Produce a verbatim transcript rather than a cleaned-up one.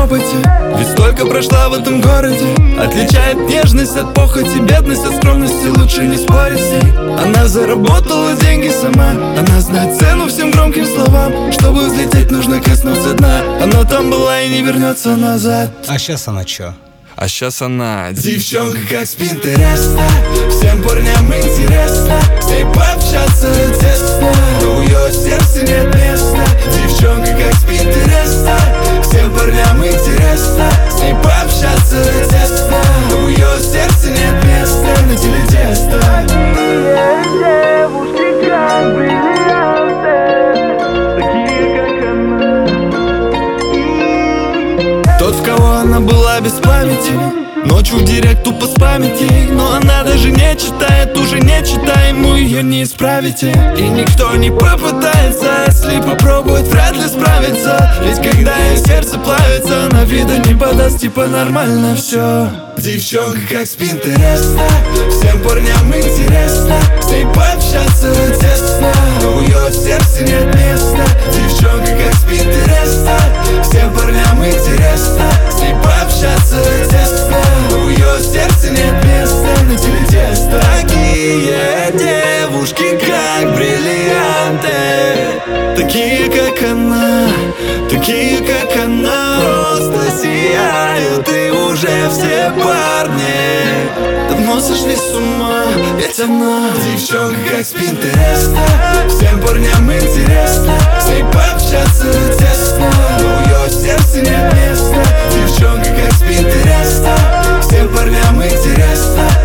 опыте. Ведь столько прошла в этом городе. Отличает нежность от похоти, бедность от скромности, лучше не спорить с ней. Она заработала деньги сама, она знает цену всем громким словам. Чтобы взлететь, нужно коснуться дна. Она там была и не вернется назад. А сейчас она чё? А сейчас она девчонка как с Пинтереста. Всем парням интересно с ней пообщаться тесно, но у ее сердце нет места. Девчонка как с Пинтереста. Всем парням интересно с ней пообщаться тесно, но у ее сердце нет места на телетесто. Такие девушки как бриллианты, такие как она. Тот, в кого она была без памяти, ночью в директ тупо спамить ей. Но она даже не читает, уже не читай, ему ее не исправите. И никто не попытается, если попробует, вряд ли справится. Ведь когда ее сердце плавится, она вида не подаст, типа нормально все. Девчонка как с Пинтереста. Всем парням интересно с ней пообщаться тесно, но у ее сердце нет места. Девчонка как с Пинтереста. Всем парням интересно с ней пообщаться тесно, но у ее сердце нет места на телетесто. Такие девушки как бриллианты, такие как она, такие как она, просто сияют и уже все парни давно сошли с ума. Ведь она девчонка как с Пинтереста. Всем парням интересно с ней пообщаться тесно, но у ее сердце нет места. Девчонка как с Пинтереста. Всем парням интересно